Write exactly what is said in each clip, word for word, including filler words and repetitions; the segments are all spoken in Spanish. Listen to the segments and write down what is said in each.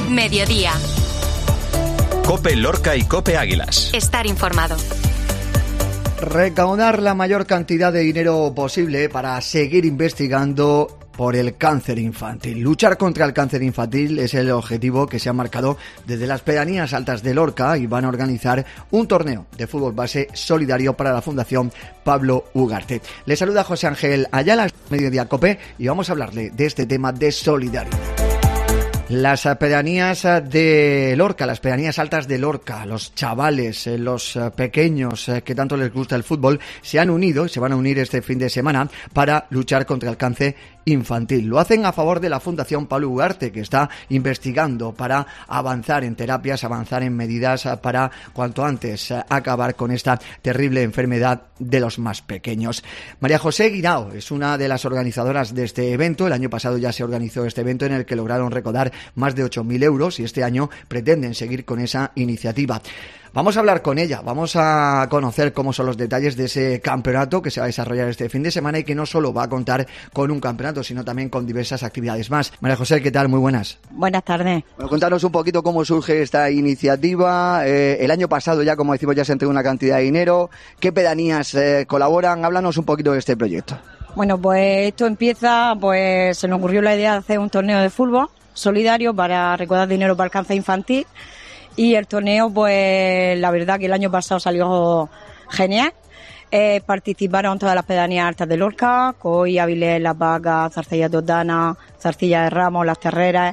Mediodía. COPE Lorca y COPE Águilas. Estar informado. Recaudar la mayor cantidad de dinero posible para seguir investigando por el cáncer infantil. Luchar contra el cáncer infantil es el objetivo que se ha marcado desde las pedanías altas de Lorca y van a organizar un torneo de fútbol base solidario para la Fundación Pablo Ugarte. Le saluda José Ángel Ayala, Mediodía COPE, y vamos a hablarle de este tema de solidaridad. Las pedanías de Lorca, las pedanías altas de Lorca, los chavales, los pequeños que tanto les gusta el fútbol, se han unido y se van a unir este fin de semana para luchar contra el cáncer infantil. Lo hacen a favor de la Fundación Pablo Ugarte, que está investigando para avanzar en terapias, avanzar en medidas para cuanto antes acabar con esta terrible enfermedad de los más pequeños. María José Guirao es una de las organizadoras de este evento. El año pasado ya se organizó este evento en el que lograron recaudar más de ocho mil euros y este año pretenden seguir con esa iniciativa. Vamos a hablar con ella, vamos a conocer cómo son los detalles de ese campeonato que se va a desarrollar este fin de semana y que no solo va a contar con un campeonato, sino también con diversas actividades más. María José, ¿qué tal? Muy buenas. Buenas tardes. Bueno, contanos un poquito cómo surge esta iniciativa. Eh, el año pasado ya, como decimos, ya se entregó una cantidad de dinero. ¿Qué pedanías eh, colaboran? Háblanos un poquito de este proyecto. Bueno, pues esto empieza, pues se nos ocurrió la idea de hacer un torneo de fútbol solidario para recaudar dinero para el cáncer infantil. Y el torneo, pues la verdad que el año pasado salió genial. Eh, participaron todas las pedanías altas de Lorca, Coy, Avilés, Las Vacas, Zarcilla Totana, Zarcilla de Ramos, Las Terreras.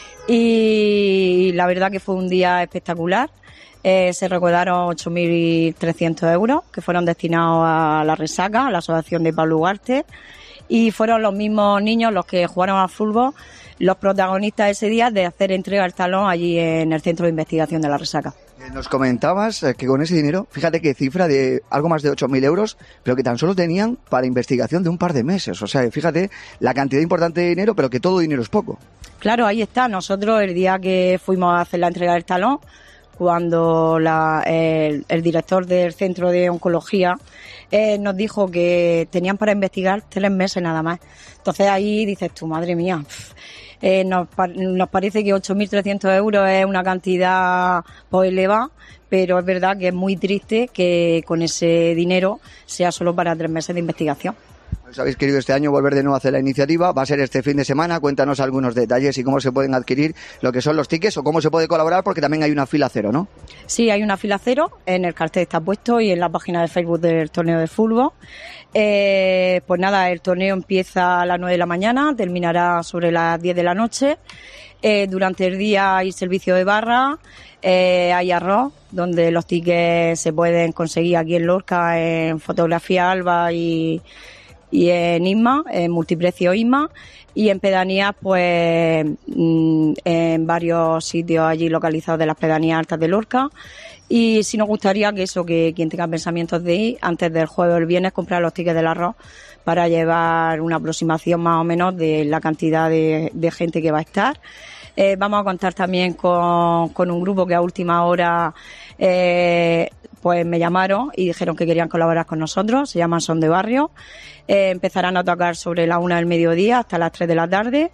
Y la verdad que fue un día espectacular. Eh, se recaudaron ocho mil trescientos euros que fueron destinados a la resaca, a la asociación de Pablo Ugarte. Y fueron los mismos niños los que jugaron al fútbol, los protagonistas ese día de hacer entrega del talón allí en el Centro de Investigación de la Resaca. Nos comentabas que con ese dinero, fíjate qué cifra de algo más de ocho mil euros, pero que tan solo tenían para investigación de un par de meses. O sea, fíjate la cantidad importante de dinero, pero que todo dinero es poco. Claro, ahí está. Nosotros el día que fuimos a hacer la entrega del talón, cuando la, el, el director del Centro de Oncología eh, nos dijo que tenían para investigar tres meses nada más. Entonces ahí dices tú, madre mía, pff, eh, nos, nos parece que ocho mil trescientos euros es una cantidad pues elevada, pero es verdad que es muy triste que con ese dinero sea solo para tres meses de investigación. Os habéis querido este año volver de nuevo a hacer la iniciativa, va a ser este fin de semana. Cuéntanos algunos detalles y cómo se pueden adquirir lo que son los tickets o cómo se puede colaborar, porque también hay una fila cero, ¿no? Sí, hay una fila cero, en el cartel está puesto y en la página de Facebook del torneo de fútbol. Eh, pues nada, el torneo empieza a las nueve de la mañana, terminará sobre las diez de la noche. Eh, durante el día hay servicio de barra, eh, hay arroz, donde los tickets se pueden conseguir aquí en Lorca en Fotografía Alba y... y en Isma, en Multiprecio Isma, y en pedanías, pues, en varios sitios allí localizados de las pedanías altas de Lorca. Y sí nos gustaría que eso, que quien tenga pensamientos de ir, antes del jueves o el viernes, comprar los tickets del arroz para llevar una aproximación más o menos de la cantidad de, de gente que va a estar. Eh, vamos a contar también con, con un grupo que a última hora, eh, pues me llamaron y dijeron que querían colaborar con nosotros, se llaman Son de Barrio. Eh, empezarán a tocar sobre la una del mediodía hasta las tres de la tarde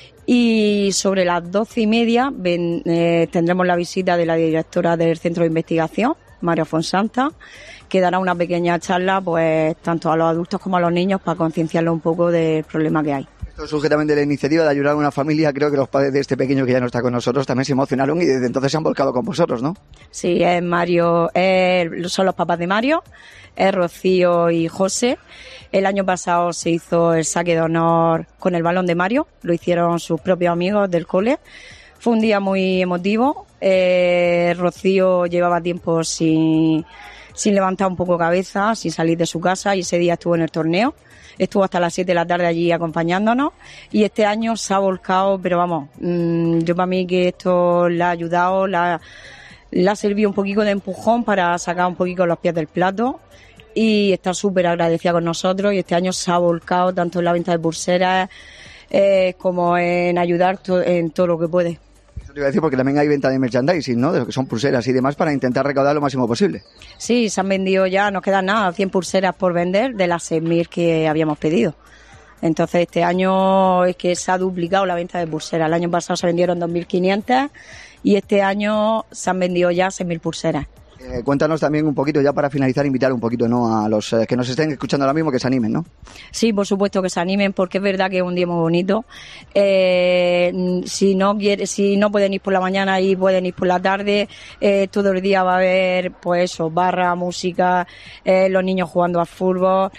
y sobre las doce y media ven, eh, tendremos la visita de la directora del Centro de Investigación, María Fonsanta, que dará una pequeña charla pues tanto a los adultos como a los niños para concienciarlos un poco del problema que hay. Esto surge también de la iniciativa de ayudar a una familia. Creo que los padres de este pequeño que ya no está con nosotros también se emocionaron y desde entonces se han volcado con vosotros, ¿no? Sí, es Mario, eh, son los papás de Mario, es Rocío y José. El año pasado se hizo el saque de honor con el balón de Mario, lo hicieron sus propios amigos del cole. Fue un día muy emotivo. Eh, Rocío llevaba tiempo sin, sin levantar un poco cabeza, sin salir de su casa y ese día estuvo en el torneo. Estuvo hasta las siete de la tarde allí acompañándonos y este año se ha volcado, pero vamos, mmm, yo para mí que esto le ha ayudado, le ha, le ha servido un poquito de empujón para sacar un poquito los pies del plato y está súper agradecida con nosotros y este año se ha volcado tanto en la venta de pulseras eh, como en ayudar to- en todo lo que puede. Eso te iba a decir porque también hay venta de merchandising, ¿no? De lo que son pulseras y demás para intentar recaudar lo máximo posible. Sí, se han vendido ya, no quedan nada, cien pulseras por vender de las seis mil que habíamos pedido. Entonces este año es que se ha duplicado la venta de pulseras. El año pasado se vendieron dos mil quinientas y este año se han vendido ya seis mil pulseras. Eh, cuéntanos también un poquito, ya para finalizar, invitar un poquito, ¿no?, a los eh, que nos estén escuchando ahora mismo, que se animen, ¿no? Sí, por supuesto que se animen, porque es verdad que es un día muy bonito. Eh, si no quiere, si no pueden ir por la mañana y pueden ir por la tarde, eh, todo el día va a haber, pues eso, barra, música, eh, los niños jugando a fútbol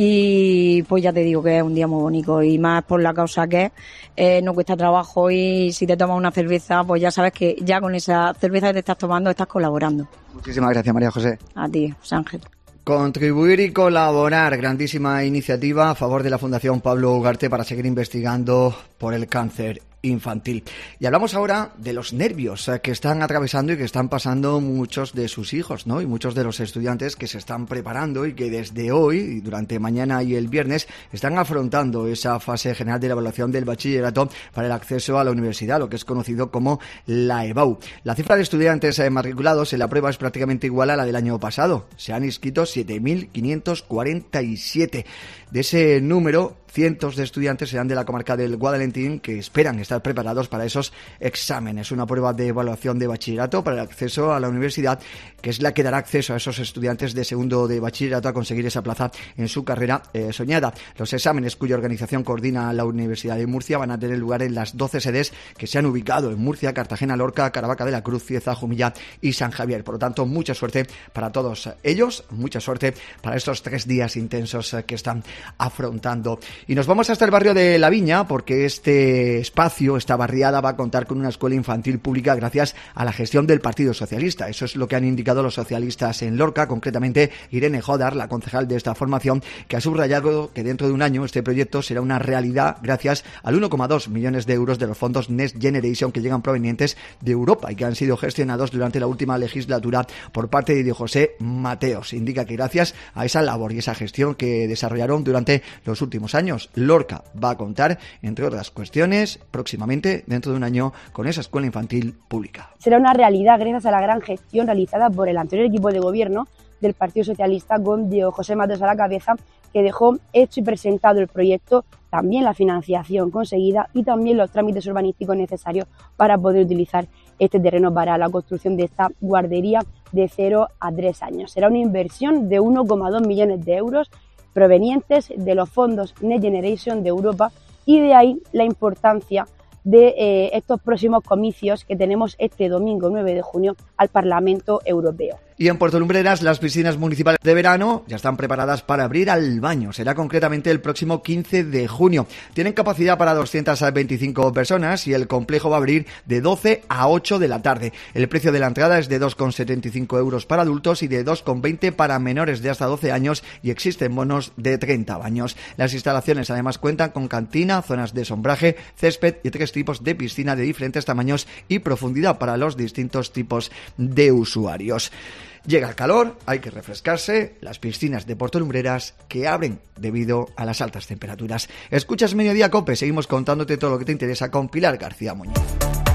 y pues ya te digo que es un día muy bonito y más por la causa que es. Eh, no cuesta trabajo y si te tomas una cerveza, pues ya sabes que ya con esa cerveza que te estás tomando estás colaborando. Muchísimas gracias, María José. A ti, José Ángel. Contribuir y colaborar, grandísima iniciativa a favor de la Fundación Pablo Ugarte para seguir investigando por el cáncer infantil. Y hablamos ahora de los nervios que están atravesando y que están pasando muchos de sus hijos, ¿no? Y muchos de los estudiantes que se están preparando y que desde hoy y durante mañana y el viernes están afrontando esa fase general de la evaluación del bachillerato para el acceso a la universidad, lo que es conocido como la E B A U. La cifra de estudiantes matriculados en la prueba es prácticamente igual a la del año pasado. Se han inscrito siete mil quinientos cuarenta y siete. De ese número, cientos de estudiantes serán de la comarca del Guadalentín que esperan estar preparados para esos exámenes. Una prueba de evaluación de bachillerato para el acceso a la universidad, que es la que dará acceso a esos estudiantes de segundo de bachillerato a conseguir esa plaza en su carrera eh, soñada. Los exámenes, cuya organización coordina la Universidad de Murcia, van a tener lugar en las doce sedes que se han ubicado en Murcia, Cartagena, Lorca, Caravaca de la Cruz, Cieza, Jumilla y San Javier. Por lo tanto, mucha suerte para todos ellos, mucha suerte para estos tres días intensos que están afrontando. Y nos vamos hasta el barrio de La Viña, porque este espacio, esta barriada, va a contar con una escuela infantil pública gracias a la gestión del Partido Socialista. Eso es lo que han indicado los socialistas en Lorca, concretamente Irene Jodar, la concejal de esta formación, que ha subrayado que dentro de un año este proyecto será una realidad gracias al uno coma dos millones de euros de los fondos Next Generation que llegan provenientes de Europa y que han sido gestionados durante la última legislatura por parte de José Mateos. Indica que gracias a esa labor y esa gestión que desarrollaron durante los últimos años, Lorca va a contar, entre otras cuestiones, próximamente, dentro de un año, con esa escuela infantil pública. Será una realidad gracias a la gran gestión realizada por el anterior equipo de gobierno del Partido Socialista con Diego José Mateos a la cabeza, que dejó hecho y presentado el proyecto, también la financiación conseguida y también los trámites urbanísticos necesarios para poder utilizar este terreno para la construcción de esta guardería de cero a tres años. Será una inversión de uno coma dos millones de euros provenientes de los fondos Next Generation de Europa y de ahí la importancia de eh, estos próximos comicios que tenemos este domingo nueve de junio al Parlamento Europeo. Y en Puerto Lumbreras, las piscinas municipales de verano ya están preparadas para abrir al baño. Será concretamente el próximo quince de junio. Tienen capacidad para doscientas veinticinco personas y el complejo va a abrir de doce a ocho de la tarde. El precio de la entrada es de dos coma setenta y cinco euros para adultos y de dos coma veinte para menores de hasta doce años y existen bonos de treinta baños. Las instalaciones además cuentan con cantina, zonas de sombraje, césped y tres tipos de piscina de diferentes tamaños y profundidad para los distintos tipos de usuarios. Llega el calor, hay que refrescarse, las piscinas de Puerto Lumbreras que abren debido a las altas temperaturas. Escuchas Mediodía Cope, seguimos contándote todo lo que te interesa con Pilar García Muñoz.